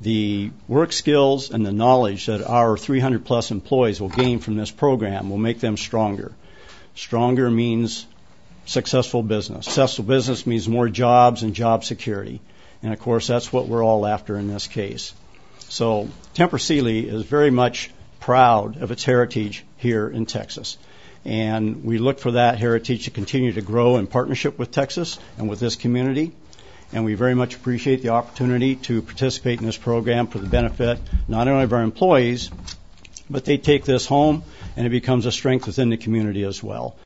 the work skills and the knowledge that our 300-plus employees will gain from this program will make them stronger. Stronger means successful business. Successful business means more jobs and job security. And, of course, that's what we're all after in this case. So Tempur Sealy is very much proud of its heritage here in Texas. And we look for that heritage to continue to grow in partnership with Texas and with this community. And we very much appreciate the opportunity to participate in this program for the benefit not only of our employees, but they take this home and it becomes a strength within the community as well.